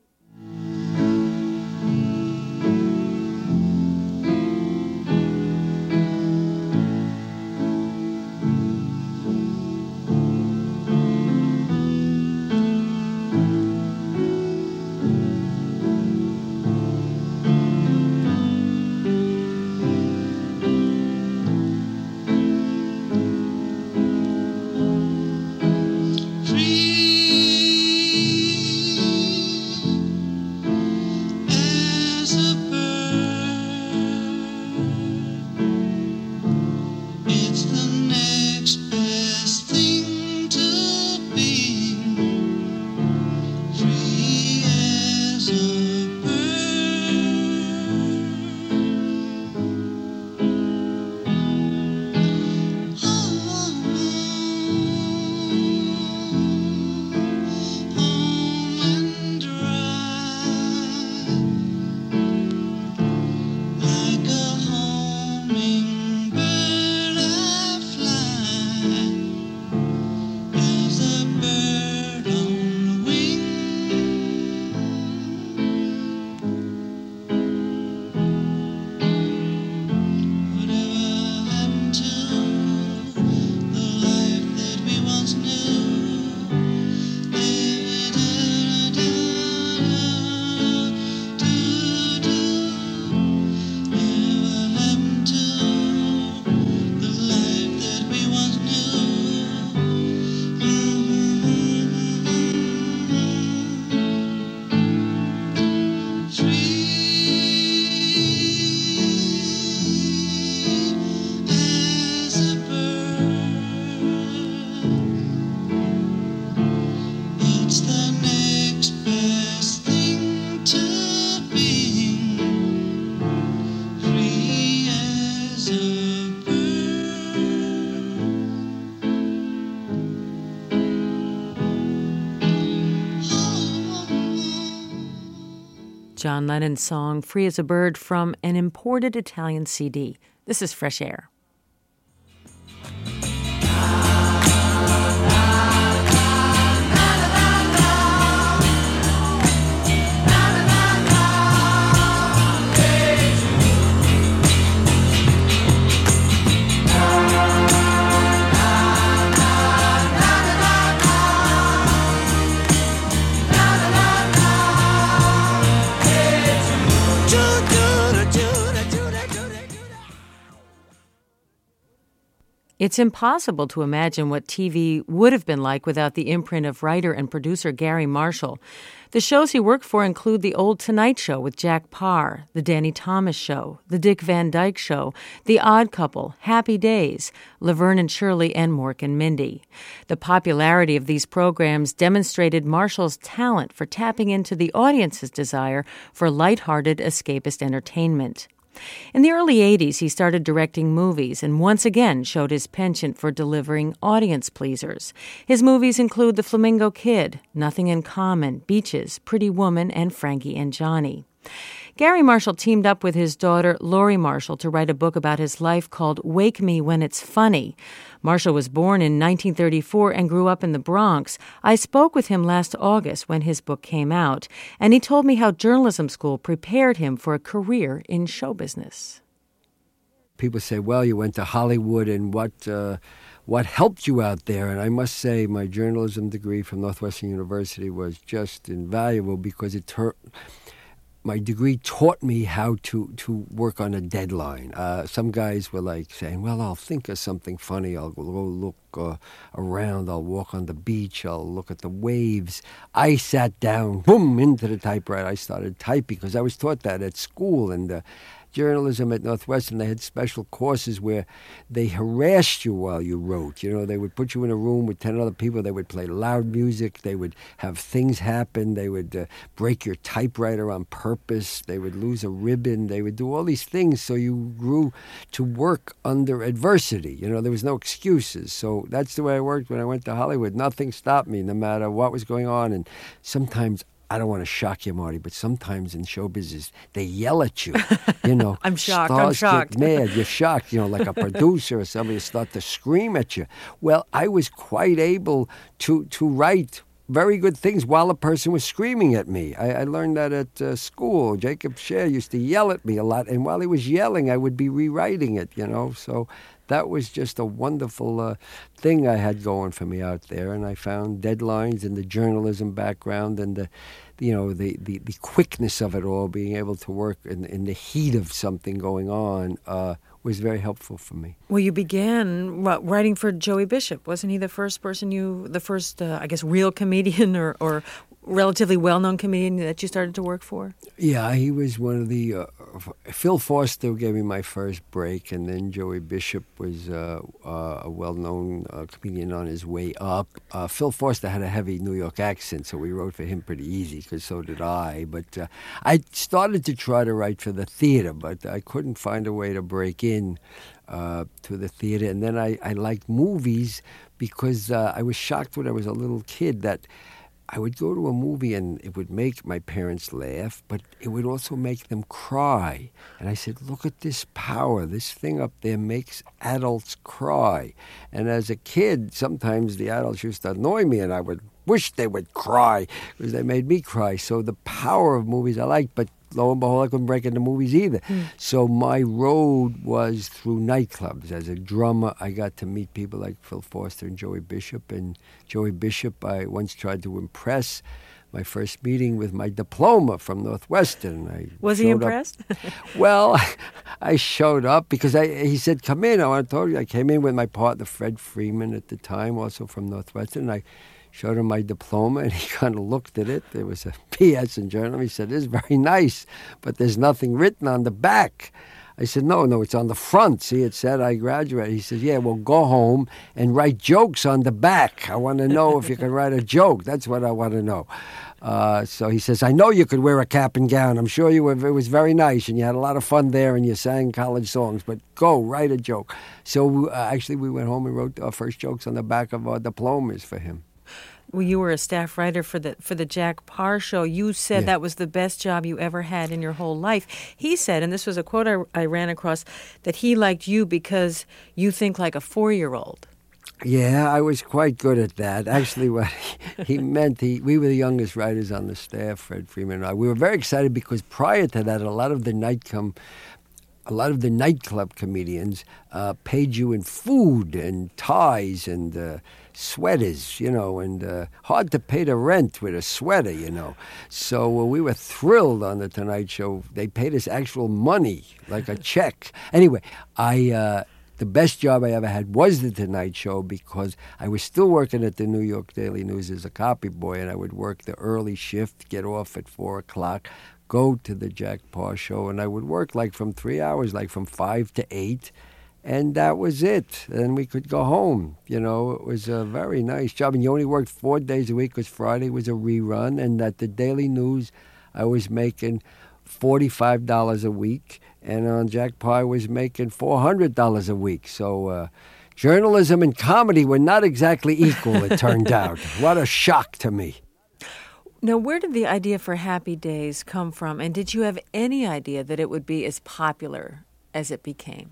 John Lennon's song Free as a Bird from an imported Italian C D. This is Fresh Air. It's impossible to imagine what T V would have been like without the imprint of writer and producer Gary Marshall. The shows he worked for include The Old Tonight Show with Jack Parr, The Danny Thomas Show, The Dick Van Dyke Show, The Odd Couple, Happy Days, Laverne and Shirley, and Mork and Mindy. The popularity of these programs demonstrated Marshall's talent for tapping into the audience's desire for lighthearted, escapist entertainment. In the early eighties, he started directing movies and once again showed his penchant for delivering audience pleasers. His movies include The Flamingo Kid, Nothing in Common, Beaches, Pretty Woman, and Frankie and Johnny. Gary Marshall teamed up with his daughter, Laurie Marshall, to write a book about his life called Wake Me When It's Funny. Marshall was born in nineteen thirty-four and grew up in the Bronx. I spoke with him last August when his book came out, and he told me how journalism school prepared him for a career in show business. People say, well, you went to Hollywood, and what uh, what helped you out there? And I must say my journalism degree from Northwestern University was just invaluable because it turned... My degree taught me how to, to work on a deadline. Uh, some guys were like saying, well, I'll think of something funny. I'll go look uh, around. I'll walk on the beach. I'll look at the waves. I sat down, boom, into the typewriter. I started typing because I was taught that at school. And uh, journalism at Northwestern, they had special courses where they harassed you while you wrote. You know, they would put you in a room with ten other people. They would play loud music. They would have things happen. They would uh, break your typewriter on purpose. They would lose a ribbon. They would do all these things, so you grew to work under adversity. You know, there was no excuses. So that's the way I worked when I went to Hollywood. Nothing stopped me, no matter what was going on. And sometimes, I don't want to shock you, Marty, but sometimes in show business, they yell at you. You know, I'm shocked. Stars I'm shocked. Get mad. You're shocked. You know, like a producer or somebody start to scream at you. Well, I was quite able to to write very good things while a person was screaming at me. I, I learned that at uh, school. Jacob Scher used to yell at me a lot, and while he was yelling, I would be rewriting it. You know, so that was just a wonderful uh, thing I had going for me out there, and I found deadlines and the journalism background and the, you know, the, the, the quickness of it all, being able to work in, in the heat of something going on, uh, was very helpful for me. Well, you began what, writing for Joey Bishop. Wasn't he the first person you, the first, uh, I guess, real comedian or, or relatively well-known comedian that you started to work for? Yeah, he was one of the... Uh, Phil Foster gave me my first break, and then Joey Bishop was uh, uh, a well-known uh, comedian on his way up. Uh, Phil Foster had a heavy New York accent, so we wrote for him pretty easy, because so did I. But uh, I started to try to write for the theater, but I couldn't find a way to break in uh, to the theater. And then I, I liked movies because uh, I was shocked when I was a little kid that I would go to a movie and it would make my parents laugh, but it would also make them cry. And I said, look at this power. This thing up there makes adults cry. And as a kid, sometimes the adults used to annoy me, and I would wish they would cry because they made me cry. So the power of movies I liked, but lo and behold, I couldn't break into movies either. Mm. So my road was through nightclubs. As a drummer, I got to meet people like Phil Foster and Joey Bishop. And Joey Bishop, I once tried to impress. My first meeting with my diploma from Northwestern. I was he impressed? Well, I showed up because I, he said, come in. I want to talk to you. I came in with my partner, Fred Freeman, at the time, also from Northwestern. I showed him my diploma, and he kind of looked at it. There was a P S in journalism. He said, this is very nice, but there's nothing written on the back. I said, no, no, it's on the front. See, it said I graduated. He said, yeah, well, go home and write jokes on the back. I want to know if you can write a joke. That's what I want to know. Uh, so he says, I know you could wear a cap and gown. I'm sure you were, it was very nice, and you had a lot of fun there, and you sang college songs, but go, write a joke. So uh, actually, we went home and wrote our first jokes on the back of our diplomas for him. Well, you were a staff writer for the for the Jack Paar Show. You said yeah. that was the best job you ever had in your whole life. He said, and this was a quote I, I ran across, that he liked you because you think like a four-year-old. Yeah, I was quite good at that. Actually, what he, he meant, he, we were the youngest writers on the staff, Fred Freeman and I. We were very excited because prior to that, a lot of the nightcom, a lot of the nightclub comedians uh, paid you in food and ties and uh, sweaters, you know, and uh, hard to pay the rent with a sweater, you know. So uh, we were thrilled on the Tonight Show. They paid us actual money, like a check. Anyway, I uh, the best job I ever had was the Tonight Show because I was still working at the New York Daily News as a copy boy, and I would work the early shift, get off at four o'clock, go to the Jack Paar Show, and I would work like from three hours, like from five to eight. And that was it. And we could go home. You know, it was a very nice job. And you only worked four days a week because Friday was a rerun. And at the Daily News, I was making forty-five dollars a week. And on Jack Paar, I was making four hundred dollars a week. So uh, journalism and comedy were not exactly equal, it turned out. What a shock to me. Now, where did the idea for Happy Days come from? And did you have any idea that it would be as popular as it became?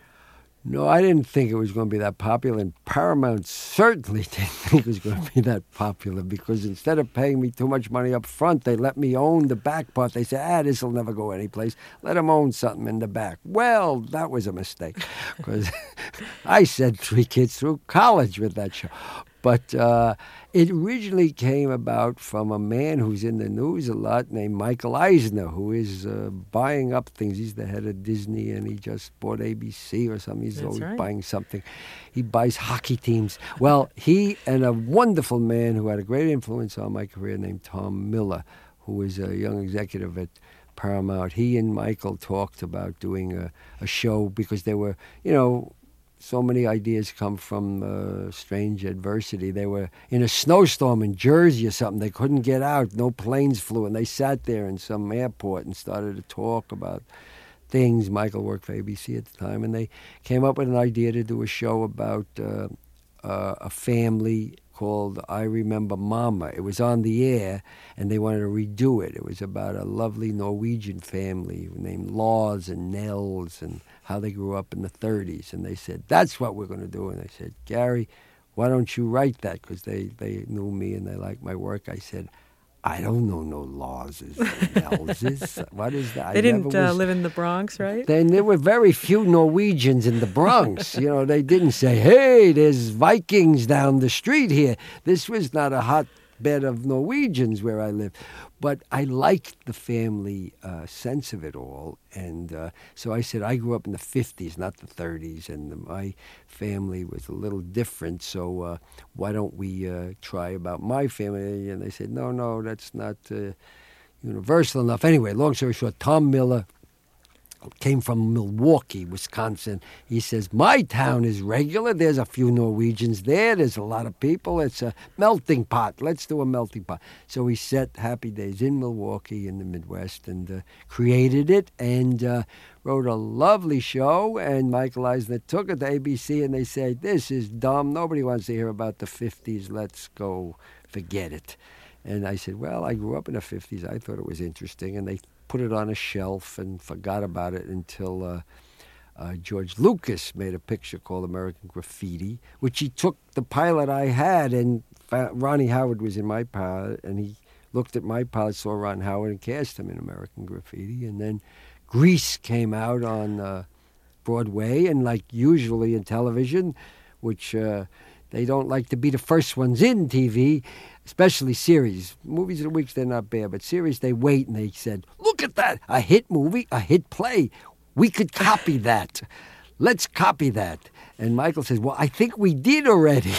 No, I didn't think it was going to be that popular, and Paramount certainly didn't think it was going to be that popular because instead of paying me too much money up front, they let me own the back part. They said, ah, this will never go anyplace. Let them own something in the back. Well, that was a mistake because I sent three kids through college with that show. But uh, it originally came about from a man who's in the news a lot named Michael Eisner, who is uh, buying up things. He's the head of Disney, and he just bought A B C or something. He's That's always right. buying something. He buys hockey teams. Well, he and a wonderful man who had a great influence on my career named Tom Miller, who was a young executive at Paramount. He and Michael talked about doing a, a show because there were, you know, so many ideas come from uh, strange adversity. They were in a snowstorm in Jersey or something. They couldn't get out. No planes flew, and they sat there in some airport and started to talk about things. Michael worked for A B C at the time, and they came up with an idea to do a show about uh, uh, a family called I Remember Mama. It was on the air, and they wanted to redo it. It was about a lovely Norwegian family named Lars and Nels and how they grew up in the thirties. And they said, that's what we're going to do. And I said, Gary, why don't you write that? Because they, they knew me and they liked my work. I said, I don't know no Larses and Nelses. What is that? They I didn't was, uh, live in the Bronx, right? Then there were very few Norwegians in the Bronx. You know, they didn't say, hey, there's Vikings down the street here. This was not a hotbed of Norwegians where I lived. But I liked the family uh, sense of it all. And uh, so I said, I grew up in the fifties, not the thirties, and the, my family was a little different. So uh, why don't we uh, try about my family? And they said, no, no, that's not uh, universal enough. Anyway, long story short, Tom Miller came from Milwaukee, Wisconsin. He says, my town is regular. There's a few Norwegians there. There's a lot of people. It's a melting pot. Let's do a melting pot. So he set Happy Days in Milwaukee in the Midwest and uh, created it and uh, wrote a lovely show. And Michael Eisner took it to A B C and they said, this is dumb. Nobody wants to hear about the fifties. Let's go forget it. And I said, well, I grew up in the fifties. I thought it was interesting. And they put it on a shelf and forgot about it until uh, uh, George Lucas made a picture called American Graffiti, which he took the pilot I had, and found, Ronnie Howard was in my pilot, and he looked at my pilot, saw Ron Howard, and cast him in American Graffiti. And then Grease came out on uh, Broadway, and like usually in television, which uh, they don't like to be the first ones in T V, especially series. Movies of the week, they're not bad, but series, they wait, and they said, look at that, a hit movie, a hit play. We could copy that. Let's copy that. And Michael says, well, I think we did already.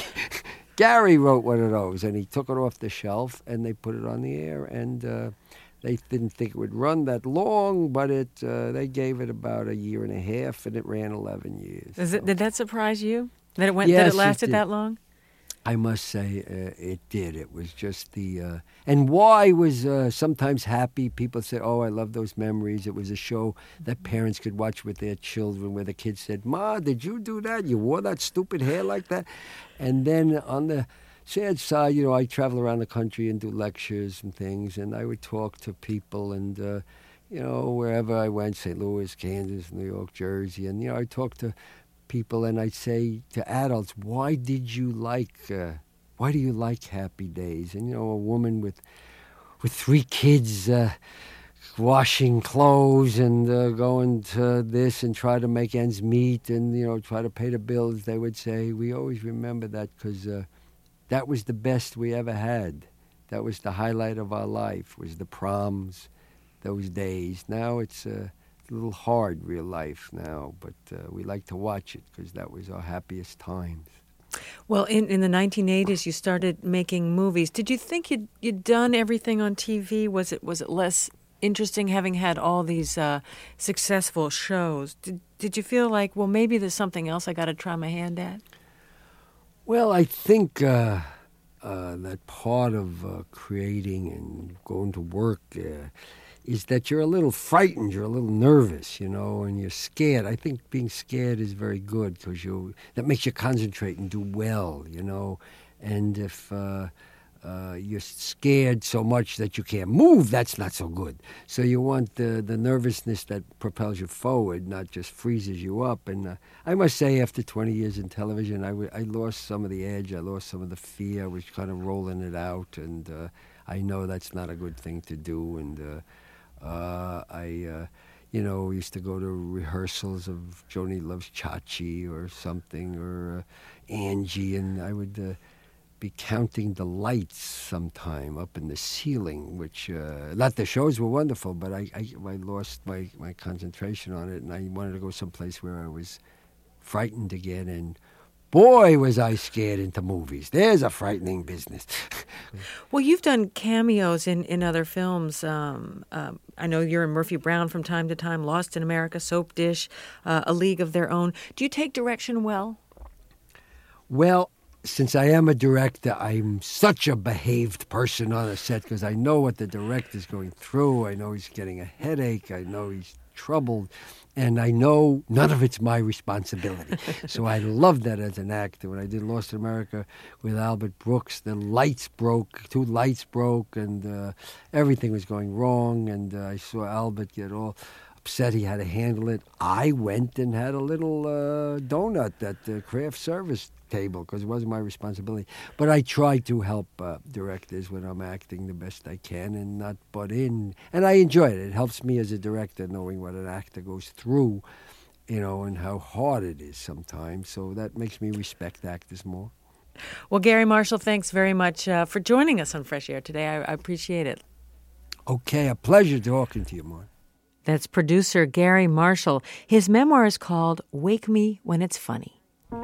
Gary wrote one of those, and he took it off the shelf, and they put it on the air, and uh, they didn't think it would run that long, but it uh, they gave it about a year and a half, and it ran eleven years. Is so. it, did that surprise you? That it went? Yes, that it lasted it that long? I must say uh, it did. It was just the... Uh, and why was uh, sometimes happy. People said, oh, I love those memories. It was a show that parents could watch with their children where the kids said, Ma, did you do that? You wore that stupid hair like that? And then on the sad side, you know, I travel around the country and do lectures and things, and I would talk to people and, uh, you know, wherever I went, Saint Louis, Kansas, New York, Jersey, and, you know, I talked to people, and I'd say to adults, why did you like, uh, why do you like Happy Days? And, you know, a woman with with three kids uh, washing clothes and uh, going to this and try to make ends meet and, you know, try to pay the bills, they would say, we always remember that because uh, that was the best we ever had. That was the highlight of our life, was the proms, those days. Now it's... Uh, a little hard, real life now, but uh, we like to watch it because that was our happiest times. Well, in, in the nineteen eighties, you started making movies. Did you think you'd, you'd done everything on T V? Was it was it less interesting having had all these uh, successful shows? Did, did you feel like, well, maybe there's something else I got to try my hand at? Well, I think uh, uh, that part of uh, creating and going to work uh, is that you're a little frightened, you're a little nervous, you know, and you're scared. I think being scared is very good because you that makes you concentrate and do well, you know. And if uh, uh, you're scared so much that you can't move, that's not so good. So you want the, the nervousness that propels you forward, not just freezes you up. And uh, I must say, after twenty years in television, I, w- I lost some of the edge, I lost some of the fear, I was kind of rolling it out, and uh, I know that's not a good thing to do, and... Uh, Uh, I, uh, you know, used to go to rehearsals of Joni Loves Chachi or something, or uh, Angie, and I would uh, be counting the lights sometime up in the ceiling, which, uh, not the shows were wonderful, but I, I, I lost my, my concentration on it, and I wanted to go someplace where I was frightened again and boy, was I scared into movies. There's a frightening business. Well, you've done cameos in, in other films. Um, um, I know you're in Murphy Brown from time to time, Lost in America, Soap Dish, uh, A League of Their Own. Do you take direction well? Well, since I am a director, I'm such a behaved person on a set because I know what the director's going through. I know he's getting a headache. I know he's troubled. And I know none of it's my responsibility. So I love that as an actor. When I did Lost in America with Albert Brooks, the lights broke, two lights broke, and uh, everything was going wrong. And uh, I saw Albert get all upset he had to handle it. I went and had a little uh, donut at the craft service table because it wasn't my responsibility. But I try to help uh, directors when I'm acting the best I can and not butt in. And I enjoy it. It helps me as a director knowing what an actor goes through, you know, and how hard it is sometimes. So that makes me respect actors more. Well, Garry Marshall, thanks very much uh, for joining us on Fresh Air today. I, I appreciate it. Okay, a pleasure talking to you, Mark. That's producer Garry Marshall. His memoir is called Wake Me When It's Funny.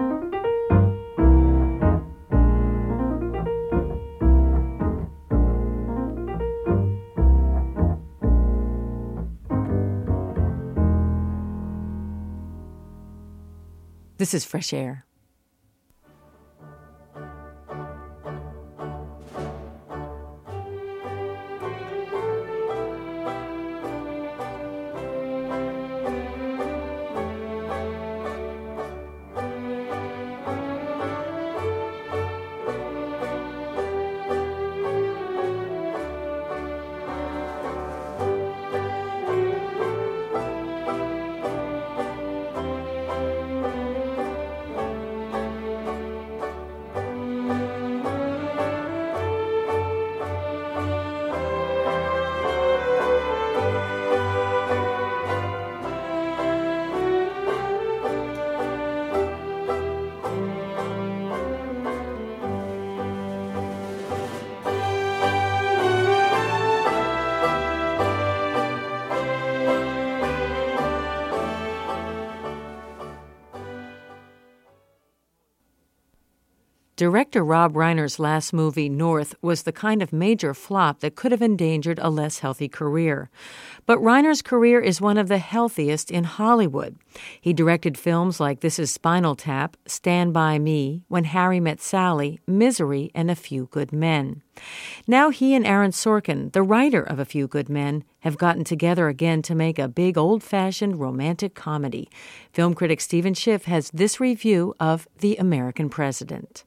This is Fresh Air. Director Rob Reiner's last movie, North, was the kind of major flop that could have endangered a less healthy career. But Reiner's career is one of the healthiest in Hollywood. He directed films like This Is Spinal Tap, Stand By Me, When Harry Met Sally, Misery, and A Few Good Men. Now he and Aaron Sorkin, the writer of A Few Good Men, have gotten together again to make a big old-fashioned romantic comedy. Film critic Stephen Schiff has this review of The American President.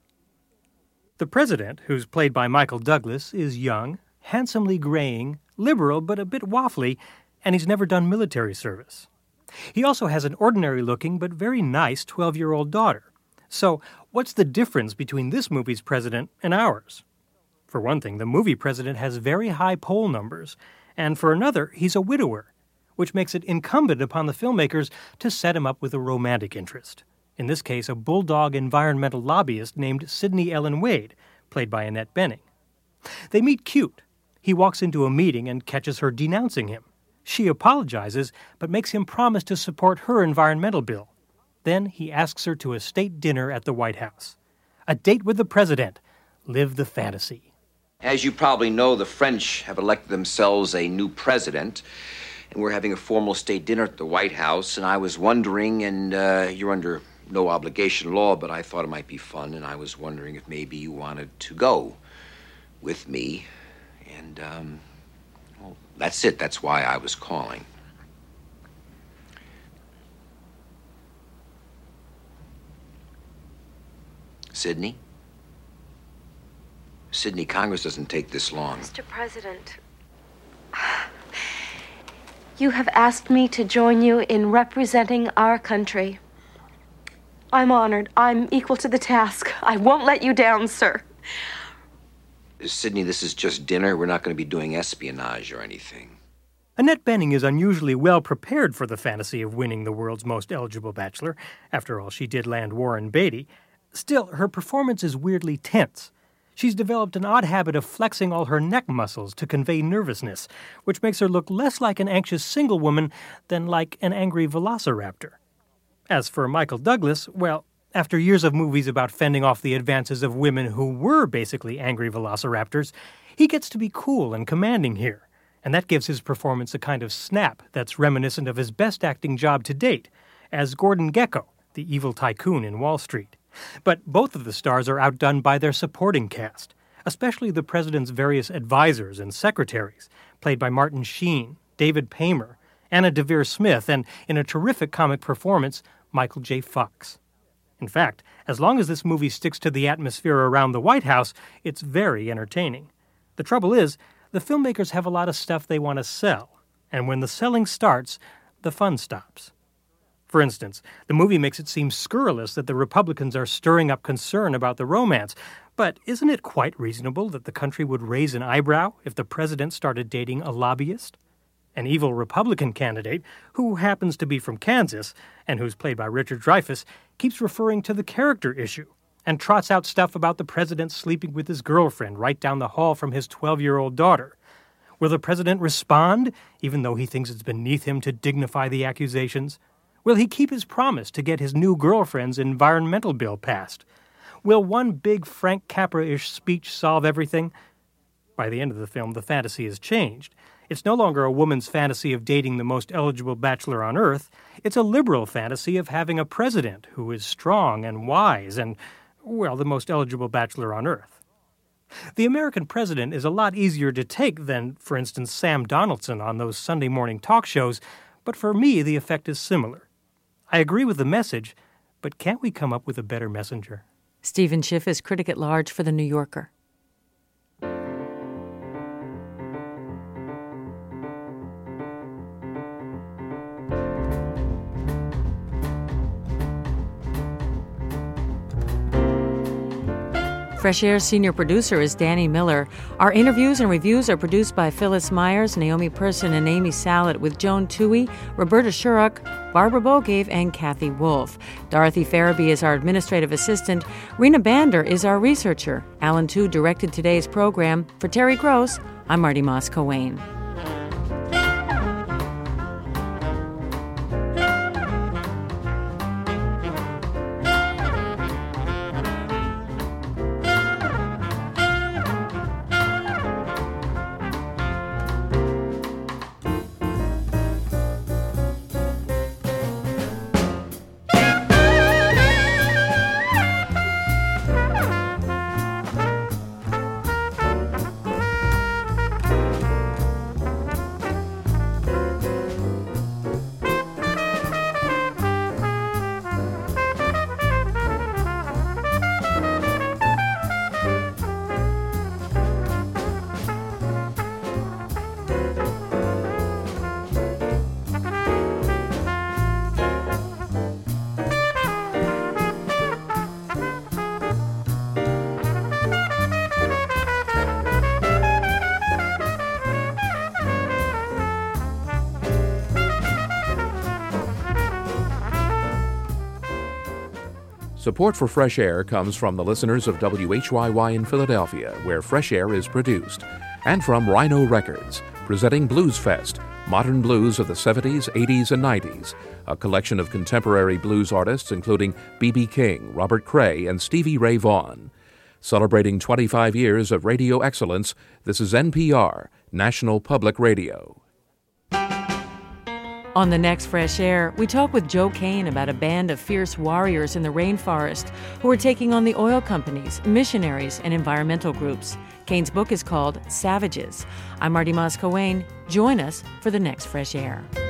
The president, who's played by Michael Douglas, is young, handsomely graying, liberal but a bit waffly, and he's never done military service. He also has an ordinary-looking but very nice twelve-year-old daughter. So what's the difference between this movie's president and ours? For one thing, the movie president has very high poll numbers, and for another, he's a widower, which makes it incumbent upon the filmmakers to set him up with a romantic interest. In this case, a bulldog environmental lobbyist named Sidney Ellen Wade, played by Annette Bening. They meet cute. He walks into a meeting and catches her denouncing him. She apologizes, but makes him promise to support her environmental bill. Then he asks her to a state dinner at the White House. A date with the president. Live the fantasy. As you probably know, the French have elected themselves a new president, and we're having a formal state dinner at the White House, and I was wondering, and uh, you're under no obligation law, but I thought it might be fun, and I was wondering if maybe you wanted to go with me. And, um, well, that's it. That's why I was calling. Sidney? Sidney, Congress doesn't take this long. Mister President, you have asked me to join you in representing our country. I'm honored. I'm equal to the task. I won't let you down, sir. Sidney, this is just dinner. We're not going to be doing espionage or anything. Annette Bening is unusually well prepared for the fantasy of winning the world's most eligible bachelor. After all, she did land Warren Beatty. Still, her performance is weirdly tense. She's developed an odd habit of flexing all her neck muscles to convey nervousness, which makes her look less like an anxious single woman than like an angry velociraptor. As for Michael Douglas, well, After years of movies about fending off the advances of women who were basically angry velociraptors, he gets to be cool and commanding here, and that gives his performance a kind of snap that's reminiscent of his best acting job to date, as Gordon Gekko, the evil tycoon in Wall Street. But both of the stars are outdone by their supporting cast, especially the president's various advisors and secretaries, played by Martin Sheen, David Paymer, Anna Devere Smith, and, in a terrific comic performance, Michael J. Fox. In fact, as long as this movie sticks to the atmosphere around the White House, it's very entertaining. The trouble is, the filmmakers have a lot of stuff they want to sell, and when the selling starts, the fun stops. For instance, the movie makes it seem scurrilous that the Republicans are stirring up concern about the romance, but isn't it quite reasonable that the country would raise an eyebrow if the president started dating a lobbyist? An evil Republican candidate, who happens to be from Kansas, and who's played by Richard Dreyfuss, keeps referring to the character issue, and trots out stuff about the president sleeping with his girlfriend right down the hall from his twelve-year-old daughter. Will the president respond, even though he thinks it's beneath him to dignify the accusations? Will he keep his promise to get his new girlfriend's environmental bill passed? Will one big Frank Capra-ish speech solve everything? By the end of the film, the fantasy has changed. It's no longer a woman's fantasy of dating the most eligible bachelor on earth. It's a liberal fantasy of having a president who is strong and wise and, well, the most eligible bachelor on earth. The American president is a lot easier to take than, for instance, Sam Donaldson on those Sunday morning talk shows, but for me, the effect is similar. I agree with the message, but can't we come up with a better messenger? Stephen Schiff is critic at large for The New Yorker. Fresh Air's senior producer is Danny Miller. Our interviews and reviews are produced by Phyllis Myers, Naomi Person, and Amy Salet, with Joan Toohey, Roberta Shurrock, Barbara Bogave, and Kathy Wolf. Dorothy Farabee is our administrative assistant. Rena Bander is our researcher. Alan Tu directed today's program. For Terry Gross, I'm Marty Moss-Coane. Support for Fresh Air comes from the listeners of W H Y Y in Philadelphia, where Fresh Air is produced, and from Rhino Records, presenting Blues Fest, modern blues of the seventies, eighties, and nineties, a collection of contemporary blues artists including B B King, Robert Cray, and Stevie Ray Vaughan. Celebrating twenty-five years of radio excellence, this is N P R, National Public Radio. On the next Fresh Air, we talk with Joe Kane about a band of fierce warriors in the rainforest who are taking on the oil companies, missionaries, and environmental groups. Kane's book is called Savages. I'm Marty Moss-Coane. Join us for the next Fresh Air.